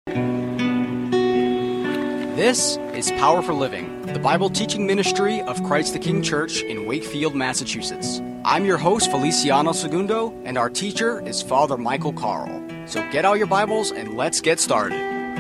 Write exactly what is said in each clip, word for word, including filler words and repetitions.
This is Power for Living, the Bible teaching ministry of Christ the King Church in Wakefield, Massachusetts. I'm your host, Feliciano Segundo, and our teacher is Father Michael Carl. So get out your Bibles and let's get started.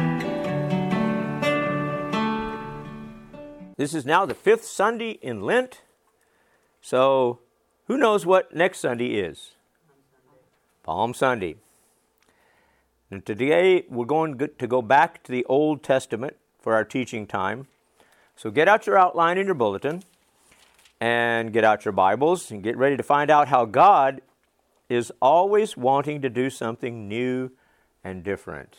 This is now the fifth Sunday in Lent, so who knows what next Sunday is? Palm Sunday. And today we're going to go back to the Old Testament for our teaching time. So get out your outline in your bulletin and get out your Bibles and get ready to find out how God is always wanting to do something new and different.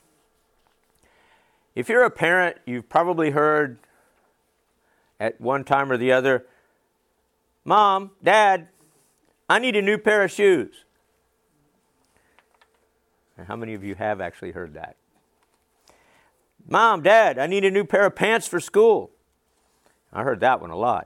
If you're a parent, you've probably heard at one time or the other, "Mom, Dad, I need a new pair of shoes." And how many of you have actually heard that? "Mom, Dad, I need a new pair of pants for school." I heard that one a lot.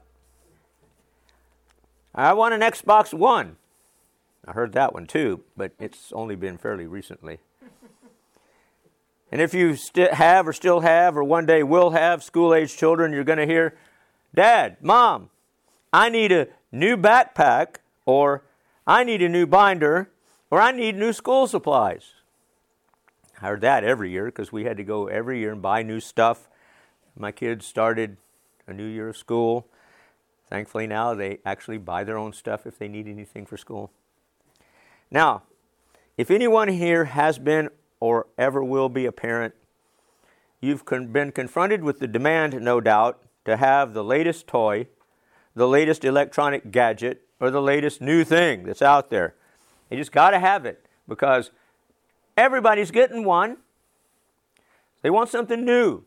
"I want an Xbox One." I heard that one too, but it's only been fairly recently. And if you st- have or still have or one day will have school-age children, you're going to hear, "Dad, Mom, I need a new backpack," or "I need a new binder," or "I need new school supplies." I heard that every year because we had to go every year and buy new stuff. My kids started a new year of school. Thankfully now they actually buy their own stuff if they need anything for school. Now, if anyone here has been or ever will be a parent, you've con- been confronted with the demand, no doubt, to have the latest toy, the latest electronic gadget, or the latest new thing that's out there. You just got to have it because everybody's getting one. They want something new.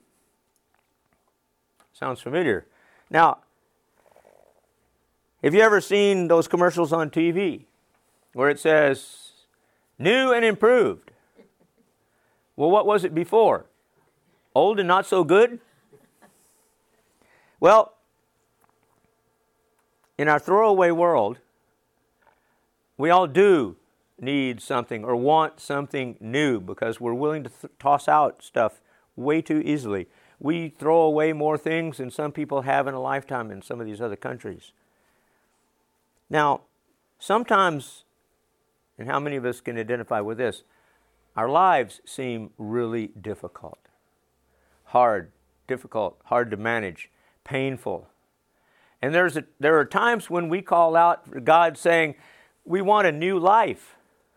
Sounds familiar. Now, have you ever seen those commercials on T V where it says, "New and improved"? Well, what was it before? Old and not so good? Well, in our throwaway world, we all do need something or want something new because we're willing to th- toss out stuff way too easily. We throw away more things than some people have in a lifetime in some of these other countries. Now, sometimes, and how many of us can identify with this, our lives seem really difficult, hard, difficult, hard to manage, painful. And there's a, there are times when we call out for God saying, "We want a new life."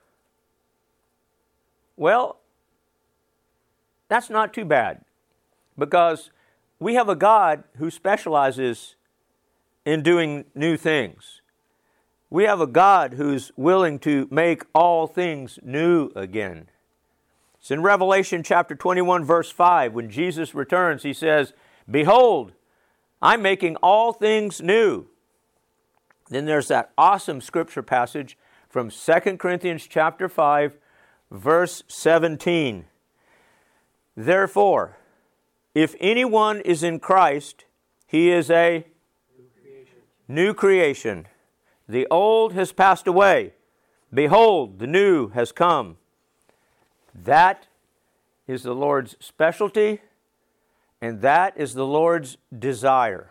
Well, that's not too bad because we have a God who specializes in doing new things. We have a God who's willing to make all things new again. It's in Revelation chapter twenty-one, verse five, when Jesus returns, he says, "Behold, I'm making all things new." Then there's that awesome scripture passage from Second Corinthians chapter five, verse seventeen. "Therefore, if anyone is in Christ, he is a new creation. New creation. The old has passed away. Behold, the new has come." That is the Lord's specialty, and that is the Lord's desire,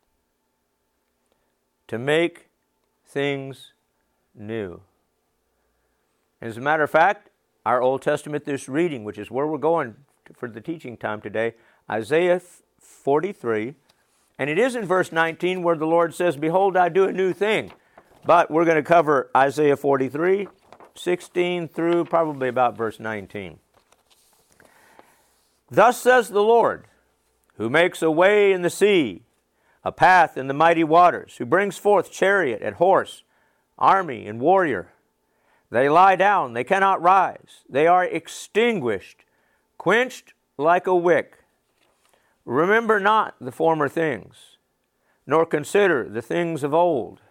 to make things new. As a matter of fact, our Old Testament this reading, which is where we're going for the teaching time today, Isaiah forty-three, and it is in verse nineteen where the Lord says, "Behold, I do a new thing." But we're going to cover Isaiah forty-three, sixteen through probably about verse nineteen. "Thus says the Lord, who makes a way in the sea, a path in the mighty waters, who brings forth chariot and horse, army and warrior. They lie down, they cannot rise. They are extinguished, quenched like a wick. Remember not the former things, nor consider the things of old.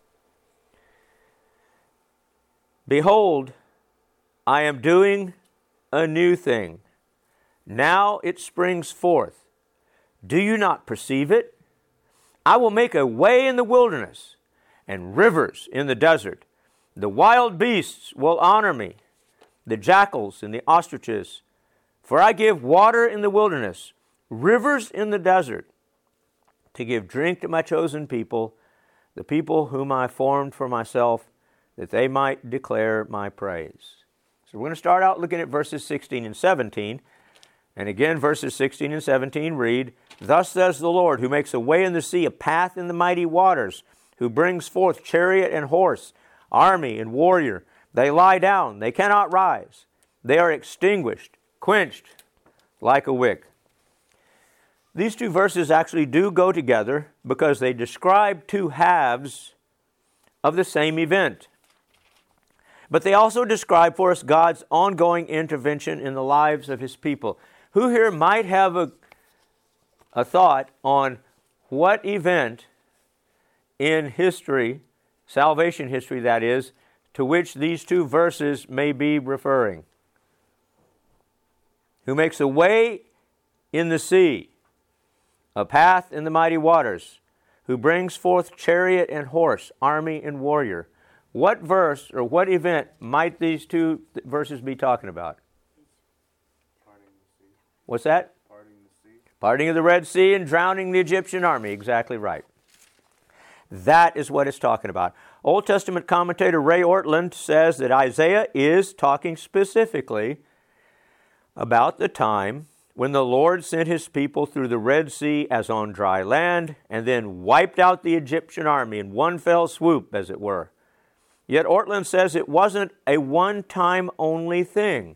Behold, I am doing a new thing. Now it springs forth. Do you not perceive it? I will make a way in the wilderness and rivers in the desert. The wild beasts will honor me, the jackals and the ostriches, For I give water in the wilderness, rivers in the desert, to give drink to my chosen people, the people whom I formed for myself, that they might declare my praise. So we're going to start out looking at verses sixteen and seventeen. And again, verses sixteen and seventeen read, Thus says the Lord, who makes a way in the sea, a path in the mighty waters, who brings forth chariot and horse, army and warrior. They lie down, they cannot rise. They are extinguished, quenched like a wick. These two verses actually do go together because they describe two halves of the same event. But they also describe for us God's ongoing intervention in the lives of His people. Who here might have a, a thought on what event in history, salvation history that is, to which these two verses may be referring? Who makes a way in the sea, a path in the mighty waters, who brings forth chariot and horse, army and warrior. What verse or what event might these two th- verses be talking about? Parting the sea. What's that? Parting the sea. Parting of the Red Sea and drowning the Egyptian army. Exactly right. That is what it's talking about. Old Testament commentator Ray Ortland says that Isaiah is talking specifically about the time when the Lord sent His people through the Red Sea as on dry land and then wiped out the Egyptian army in one fell swoop, as it were. Yet Ortland says it wasn't a one-time only thing.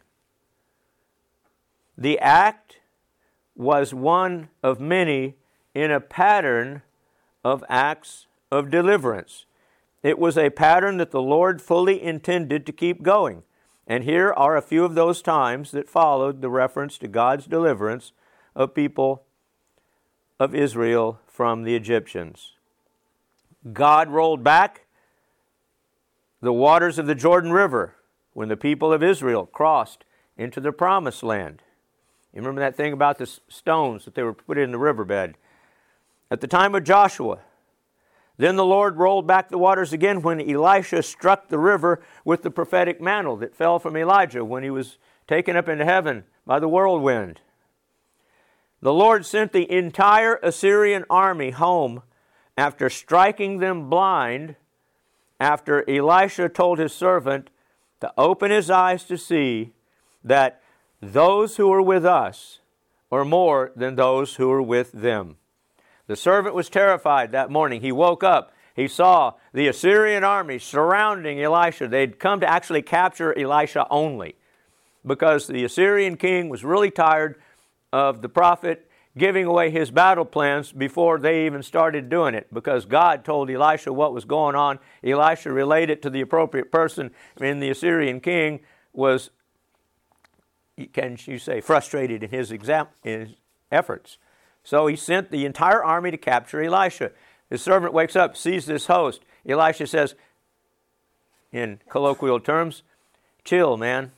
The act was one of many in a pattern of acts of deliverance. It was a pattern that the Lord fully intended to keep going. And here are a few of those times that followed the reference to God's deliverance of people of Israel from the Egyptians. God rolled back the waters of the Jordan River when the people of Israel crossed into the Promised Land. You remember that thing about the stones that they were put in the riverbed? At the time of Joshua, then the Lord rolled back the waters again when Elisha struck the river with the prophetic mantle that fell from Elijah when he was taken up into heaven by the whirlwind. The Lord sent the entire Assyrian army home after striking them blind, after Elisha told his servant to open his eyes to see that those who are with us are more than those who are with them. The servant was terrified that morning. He woke up. He saw the Assyrian army surrounding Elisha. They'd come to actually capture Elisha only because the Assyrian king was really tired of the prophet giving away his battle plans before they even started doing it, because God told Elisha what was going on. Elisha relayed it to the appropriate person, and the Assyrian king was, can you say, frustrated in his, exam- in his efforts. So he sent the entire army to capture Elisha. His servant wakes up, sees this host. Elisha says, in colloquial terms, chill, man.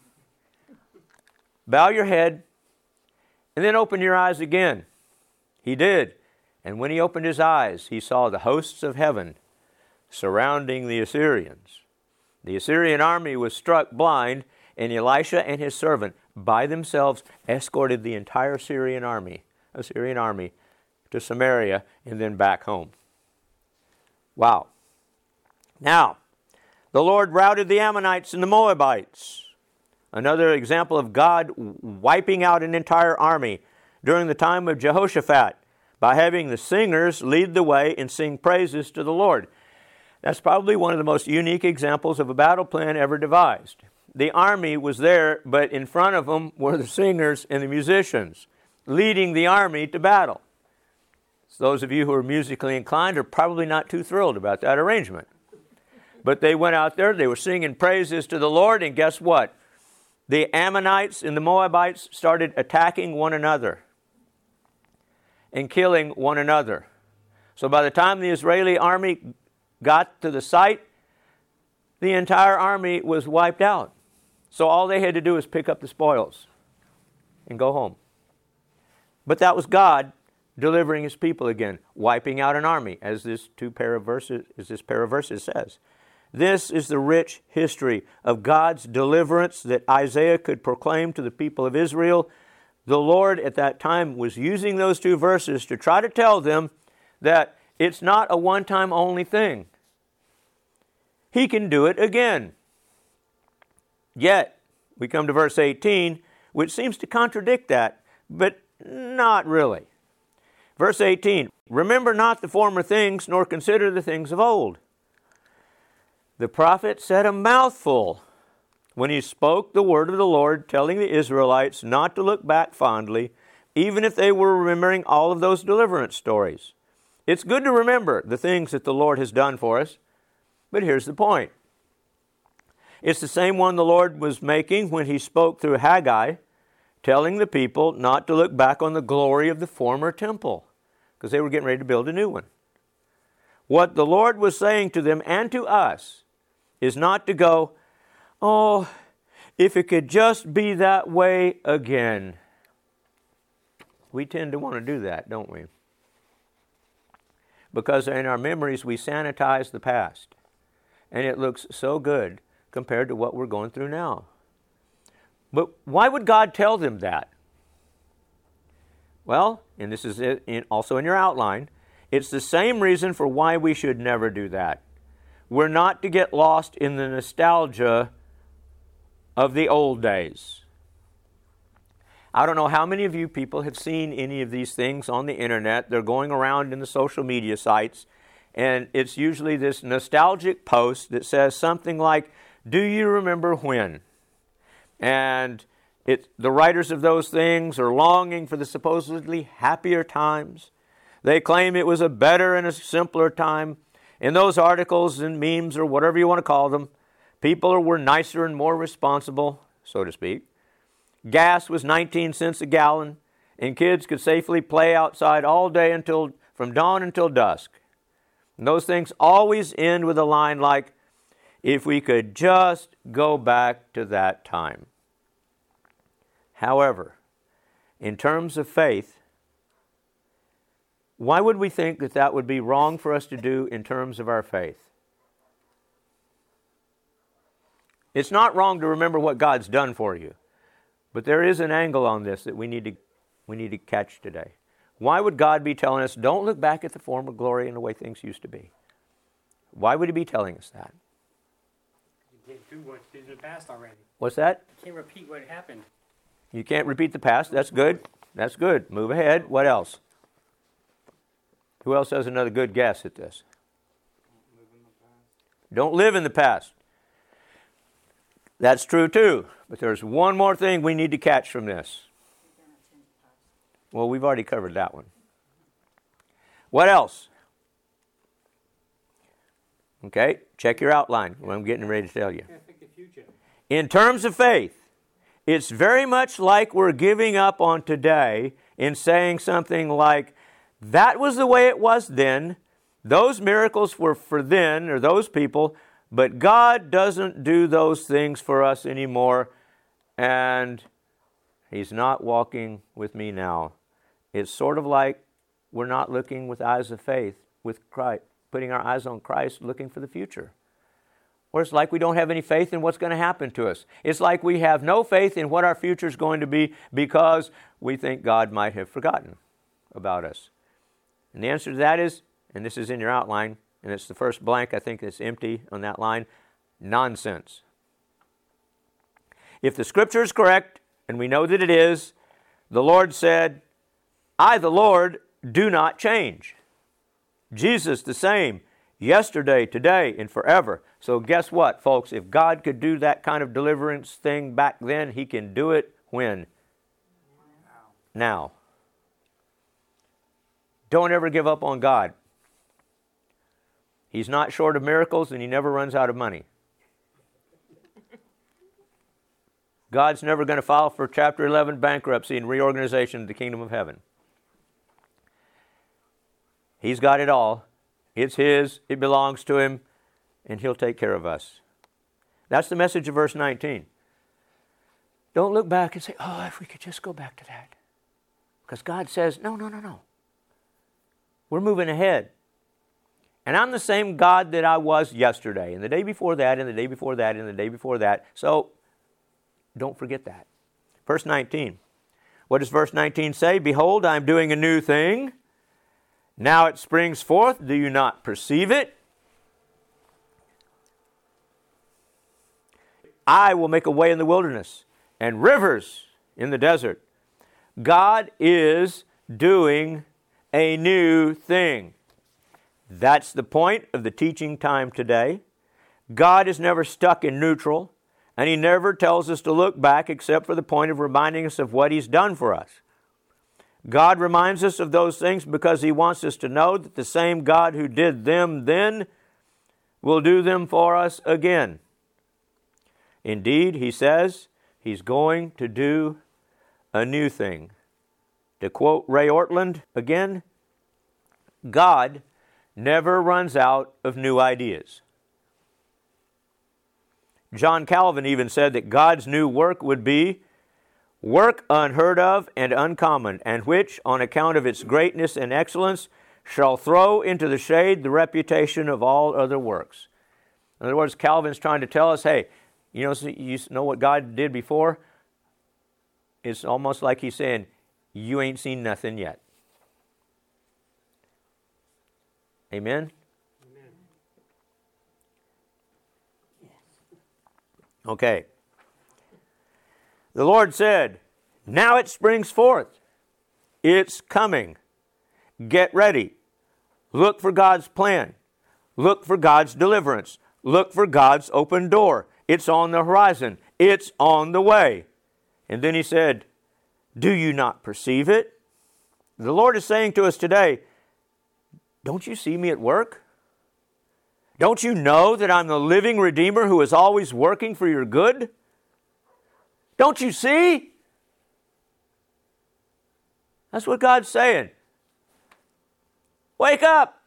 Bow your head, and then open your eyes again. He did. And when he opened his eyes, he saw the hosts of heaven surrounding the Assyrians. The Assyrian army was struck blind, and Elisha and his servant by themselves escorted the entire Syrian army, Assyrian army to Samaria and then back home. Wow. Now, the Lord routed the Ammonites and the Moabites. Another example of God wiping out an entire army during the time of Jehoshaphat by having the singers lead the way and sing praises to the Lord. That's probably one of the most unique examples of a battle plan ever devised. The army was there, but in front of them were the singers and the musicians leading the army to battle. So those of you who are musically inclined are probably not too thrilled about that arrangement. But they went out there, they were singing praises to the Lord, and guess what? The Ammonites and the Moabites started attacking one another and killing one another. So by the time the Israeli army got to the site, the entire army was wiped out. So all they had to do was pick up the spoils and go home. But that was God delivering His people again, wiping out an army, as this two pair of verses, as this pair of verses says. This is the rich history of God's deliverance that Isaiah could proclaim to the people of Israel. The Lord at that time was using those two verses to try to tell them that it's not a one-time only thing. He can do it again. Yet, we come to verse eighteen, which seems to contradict that, but not really. Verse eighteen, remember not the former things, nor consider the things of old. The prophet said a mouthful when he spoke the word of the Lord, telling the Israelites not to look back fondly, even if they were remembering all of those deliverance stories. It's good to remember the things that the Lord has done for us, but here's the point. It's the same one the Lord was making when he spoke through Haggai, telling the people not to look back on the glory of the former temple, because they were getting ready to build a new one. What the Lord was saying to them and to us is not to go, oh, if it could just be that way again. We tend to want to do that, don't we? Because in our memories we sanitize the past, and it looks so good compared to what we're going through now. But why would God tell them that? Well, and this is it in, also in your outline, it's the same reason for why we should never do that. We're not to get lost in the nostalgia of the old days. I don't know how many of you people have seen any of these things on the internet. They're going around in the social media sites, and it's usually this nostalgic post that says something like, do you remember when? And it, the writers of those things are longing for the supposedly happier times. They claim it was a better and a simpler time. In those articles and memes or whatever you want to call them, people were nicer and more responsible, so to speak. Gas was nineteen cents a gallon, and kids could safely play outside all day until from dawn until dusk. And those things always end with a line like, if we could just go back to that time. However, in terms of faith, why would we think that that would be wrong for us to do in terms of our faith? It's not wrong to remember what God's done for you, but there is an angle on this that we need to we need to catch today. Why would God be telling us, don't look back at the former glory and the way things used to be? Why would He be telling us that? You can't do what's in the past already. What's that? You can't repeat what happened. You can't repeat the past. That's good. That's good. Move ahead. What else? Who else has another good guess at this? Live in the past. Don't live in the past. That's true too. But there's one more thing we need to catch from this. Well, we've already covered that one. What else? Okay, check your outline. What I'm getting ready to tell you. Can't think the future. In terms of faith, it's very much like we're giving up on today in saying something like, that was the way it was then. Those miracles were for then, or those people, but God doesn't do those things for us anymore, and He's not walking with me now. It's sort of like we're not looking with eyes of faith, with Christ, putting our eyes on Christ, looking for the future. Or it's like we don't have any faith in what's going to happen to us. It's like we have no faith in what our future is going to be because we think God might have forgotten about us. And the answer to that is, and this is in your outline, and it's the first blank I think that's empty on that line, nonsense. If the Scripture is correct, and we know that it is, the Lord said, I, the Lord, do not change. Jesus the same, yesterday, today, and forever. So guess what, folks? If God could do that kind of deliverance thing back then, He can do it when? Now. Now. Don't ever give up on God. He's not short of miracles, and He never runs out of money. God's never going to file for Chapter eleven bankruptcy and reorganization of the kingdom of heaven. He's got it all. It's His. It belongs to Him. And He'll take care of us. That's the message of verse nineteen. Don't look back and say, oh, if we could just go back to that. Because God says, no, no, no, no. We're moving ahead. And I'm the same God that I was yesterday, and the day before that, and the day before that, and the day before that. So don't forget that. Verse nineteen. What does verse nineteen say? Behold, I am doing a new thing. Now it springs forth. Do you not perceive it? I will make a way in the wilderness and rivers in the desert. God is doing a new thing. That's the point of the teaching time today. God is never stuck in neutral, and He never tells us to look back except for the point of reminding us of what He's done for us. God reminds us of those things because He wants us to know that the same God who did them then will do them for us again. Indeed, He says He's going to do a new thing. To quote Ray Ortland again, God never runs out of new ideas. John Calvin even said that God's new work would be work unheard of and uncommon, and which, on account of its greatness and excellence, shall throw into the shade the reputation of all other works. In other words, Calvin's trying to tell us, hey, you know, you know what God did before? It's almost like He's saying, you ain't seen nothing yet. Amen? Amen. Okay. The Lord said, now it springs forth. It's coming. Get ready. Look for God's plan. Look for God's deliverance. Look for God's open door. It's on the horizon. It's on the way. And then He said, do you not perceive it? The Lord is saying to us today, don't you see me at work? Don't you know that I'm the living Redeemer who is always working for your good? Don't you see? That's what God's saying. Wake up.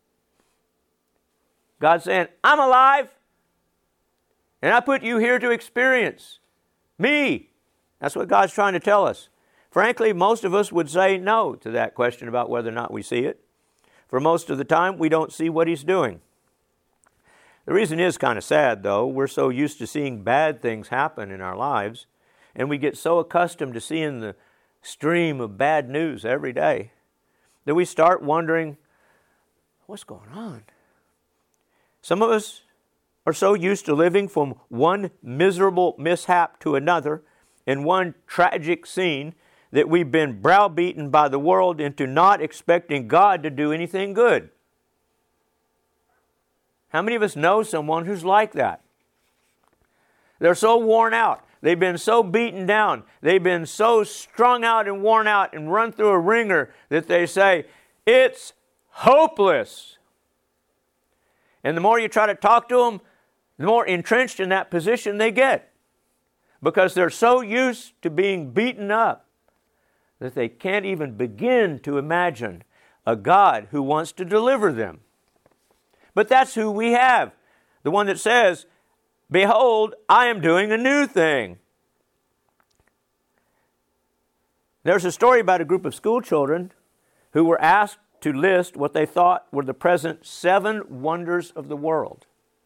God's saying, I'm alive, and I put you here to experience me. That's what God's trying to tell us. Frankly, most of us would say no to that question about whether or not we see it. For most of the time, we don't see what He's doing. The reason is kind of sad, though. We're so used to seeing bad things happen in our lives, and we get so accustomed to seeing the stream of bad news every day that we start wondering, what's going on? Some of us are so used to living from one miserable mishap to another in one tragic scene that we've been browbeaten by the world into not expecting God to do anything good. How many of us know someone who's like that? They're so worn out. They've been so beaten down. They've been so strung out and worn out and run through a ringer that they say, it's hopeless. And the more you try to talk to them, the more entrenched in that position they get. Because they're so used to being beaten up that they can't even begin to imagine a God who wants to deliver them. But that's who we have. The one that says, behold, I am doing a new thing. There's a story about a group of school children who were asked to list what they thought were the present seven wonders of the world.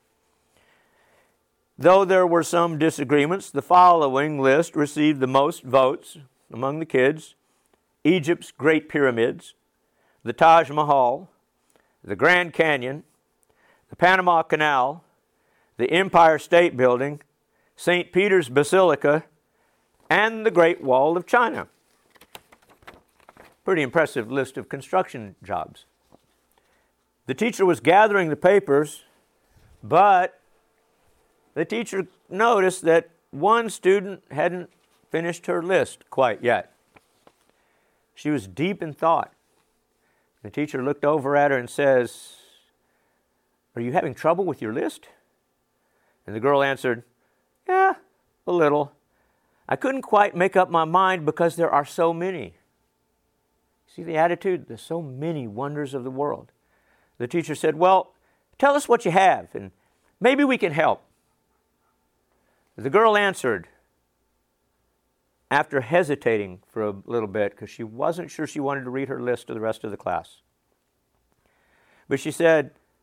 Though there were some disagreements, the following list received the most votes among the kids: Egypt's Great Pyramids, the Taj Mahal, the Grand Canyon, the Panama Canal, the Empire State Building, Saint Peter's Basilica, and the Great Wall of China. Pretty impressive list of construction jobs. The teacher was gathering the papers, but the teacher noticed that one student hadn't finished her list quite yet. She was deep in thought. The teacher looked over at her and says, "Are you having trouble with your list?" And the girl answered, "Yeah, a little. I couldn't quite make up my mind because there are so many." See the attitude? There's so many wonders of the world. The teacher said, "Well, tell us what you have, and maybe we can help." The girl answered, after hesitating for a little bit, because she wasn't sure she wanted to read her list to the rest of the class. But she said,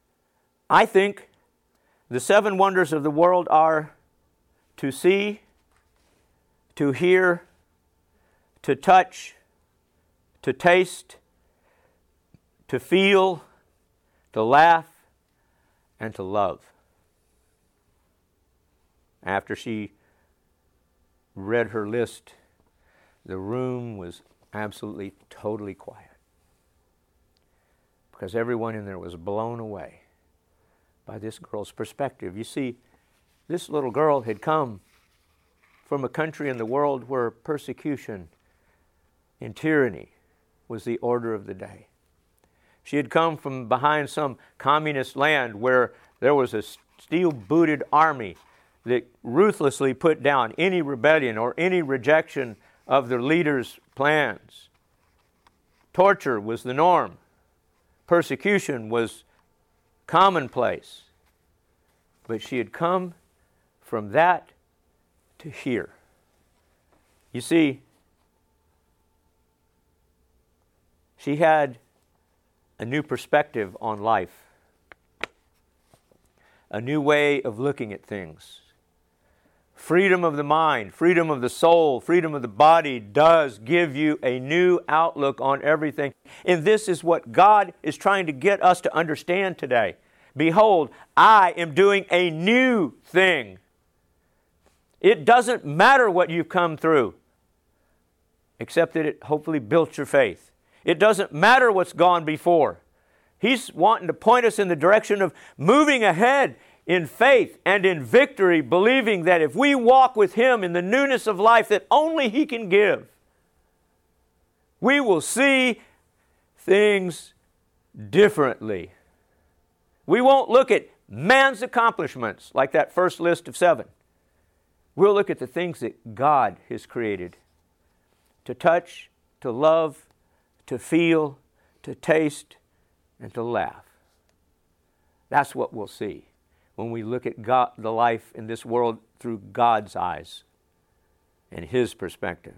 I think the seven wonders of the world are to see, to hear, to touch, to taste, to feel, to laugh, and to love. After she read her list, the room was absolutely, totally quiet, because everyone in there was blown away by this girl's perspective. You see, this little girl had come from a country in the world where persecution and tyranny was the order of the day. She had come from behind some communist land where there was a steel-booted army that ruthlessly put down any rebellion or any rejection of their leaders' plans. Torture was the norm. Persecution was commonplace. But she had come from that to here. You see, she had a new perspective on life, a new way of looking at things. Freedom of the mind, freedom of the soul, freedom of the body does give you a new outlook on everything. And this is what God is trying to get us to understand today. Behold, I am doing a new thing. It doesn't matter what you've come through, except that it hopefully built your faith. It doesn't matter what's gone before. He's wanting to point us in the direction of moving ahead in faith and in victory, believing that if we walk with Him in the newness of life that only He can give, we will see things differently. We won't look at man's accomplishments like that first list of seven. We'll look at the things that God has created to touch, to love, to feel, to taste, and to laugh. That's what we'll see when we look at God, the life in this world through God's eyes and His perspective.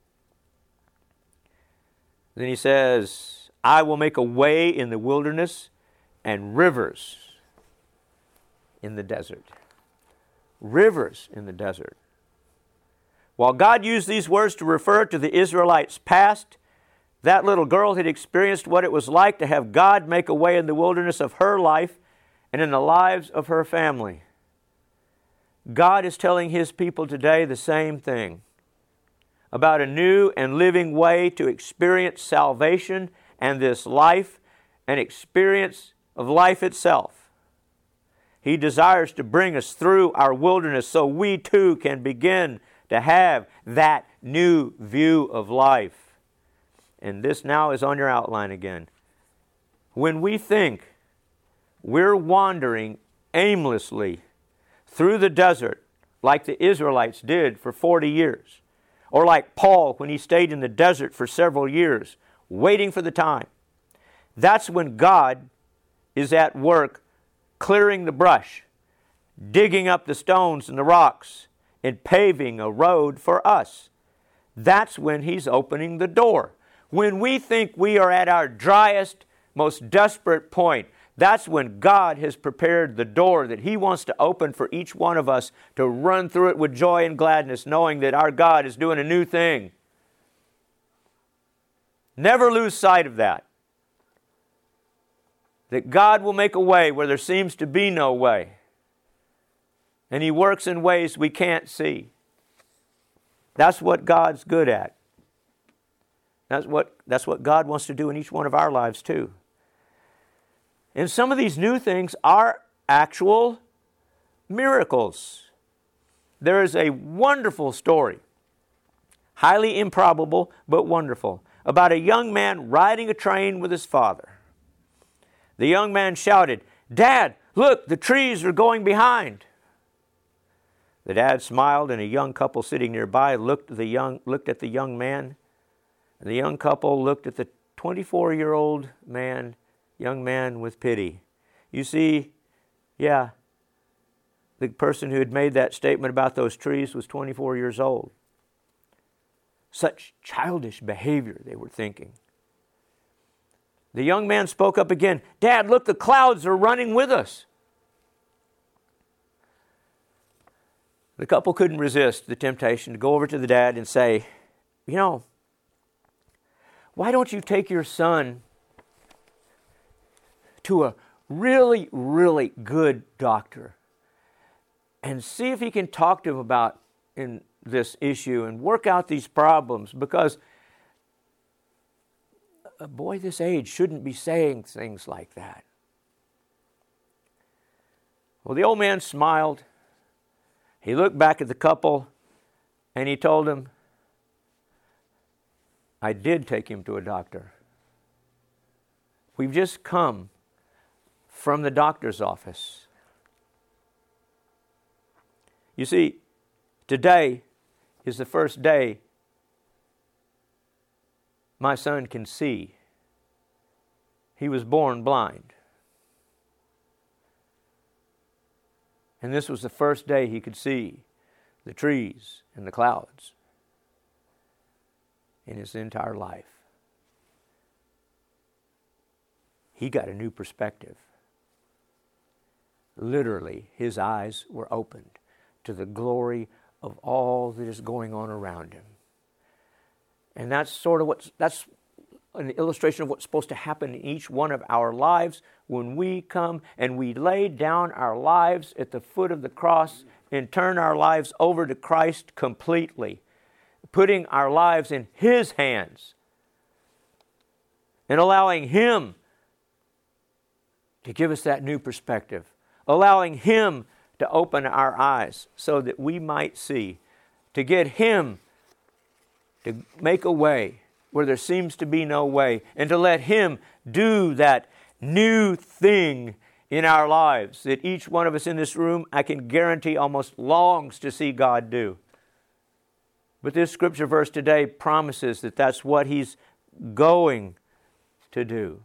Then He says, I will make a way in the wilderness and rivers in the desert. Rivers in the desert. While God used these words to refer to the Israelites' past, that little girl had experienced what it was like to have God make a way in the wilderness of her life and in the lives of her family. God is telling His people today the same thing about a new and living way to experience salvation and this life, an experience of life itself. He desires to bring us through our wilderness so we too can begin to have that new view of life. And this now is on your outline again. When we think we're wandering aimlessly through the desert like the Israelites did for forty years, or like Paul when he stayed in the desert for several years, waiting for the time, that's when God is at work clearing the brush, digging up the stones and the rocks, and paving a road for us. That's when He's opening the door. When we think we are at our driest, most desperate point, that's when God has prepared the door that He wants to open for each one of us to run through it with joy and gladness, knowing that our God is doing a new thing. Never lose sight of that. That God will make a way where there seems to be no way. And He works in ways we can't see. That's what God's good at. That's what, that's what God wants to do in each one of our lives too. And some of these new things are actual miracles. There is a wonderful story, highly improbable but wonderful, about a young man riding a train with his father. The young man shouted, "Dad, look, the trees are going behind." The dad smiled, and a young couple sitting nearby looked at the young, looked at the young man. And the young couple looked at the twenty-four-year-old man, young man with pity. You see, yeah, the person who had made that statement about those trees was twenty-four years old. Such childish behavior, they were thinking. The young man spoke up again. "Dad, look, the clouds are running with us." The couple couldn't resist the temptation to go over to the dad and say, you know, why don't you take your son to a really, really good doctor and see if he can talk to him about in this issue and work out these problems, because a boy this age shouldn't be saying things like that. Well, the old man smiled. He looked back at the couple and he told them, I did take him to a doctor. We've just come from the doctor's office. You see, today is the first day my son can see. He was born blind. And this was the first day he could see the trees and the clouds in his entire life. He got a new perspective. Literally, his eyes were opened to the glory of all that is going on around him. And that's sort of what's, that's an illustration of what's supposed to happen in each one of our lives when we come and we lay down our lives at the foot of the cross and turn our lives over to Christ completely, putting our lives in His hands and allowing Him to give us that new perspective, allowing Him to open our eyes so that we might see, to get Him to make a way where there seems to be no way, and to let Him do that new thing in our lives that each one of us in this room, I can guarantee, almost longs to see God do. But this scripture verse today promises that that's what He's going to do.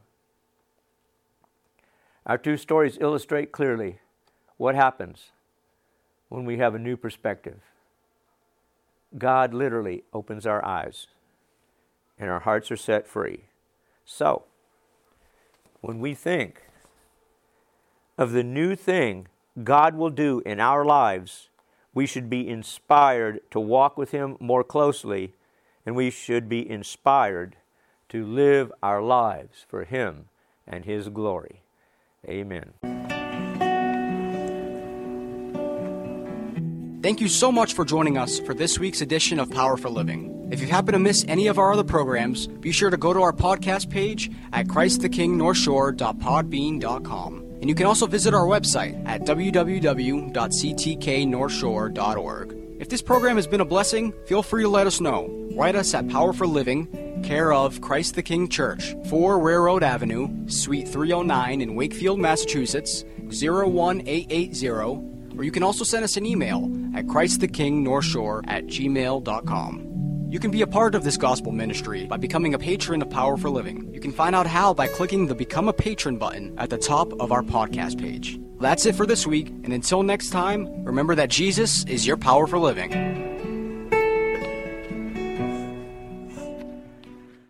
Our two stories illustrate clearly what happens when we have a new perspective. God literally opens our eyes and our hearts are set free. So, when we think of the new thing God will do in our lives, we should be inspired to walk with Him more closely, and we should be inspired to live our lives for Him and His glory. Amen. Thank you so much for joining us for this week's edition of Power for Living. If you happen to miss any of our other programs, be sure to go to our podcast page at christ the king north shore dot podbean dot com. And you can also visit our website at w w w dot c t k north shore dot org. If this program has been a blessing, feel free to let us know. Write us at Power for Living, care of Christ the King Church, four Railroad Avenue, Suite three oh nine in Wakefield, Massachusetts, zero one eight eight zero. Or you can also send us an email at christ the king north shore at gmail dot com. You can be a part of this gospel ministry by becoming a patron of Power for Living. You can find out how by clicking the Become a Patron button at the top of our podcast page. That's it for this week, and until next time, remember that Jesus is your power for living.